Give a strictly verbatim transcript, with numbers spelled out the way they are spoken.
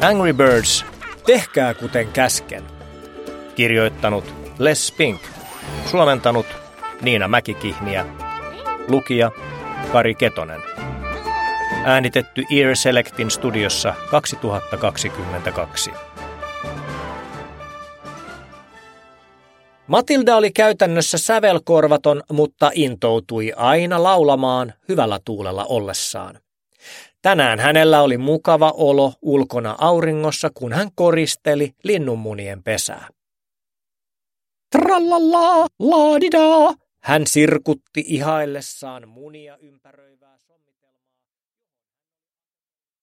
Angry Birds, tehkää kuten käsken. Kirjoittanut Les Pink. Suomentanut Niina Mäkikihniä. Lukija Kari Ketonen. Äänitetty Ear Selectin studiossa kaksituhattakaksikymmentäkaksi. Matilda oli käytännössä sävelkorvaton, mutta intoutui aina laulamaan hyvällä tuulella ollessaan. Tänään hänellä oli mukava olo ulkona auringossa, kun hän koristeli linnunmunien pesää. Trallalla, laadidaa! Hän sirkutti ihaillessaan munia ympäröivää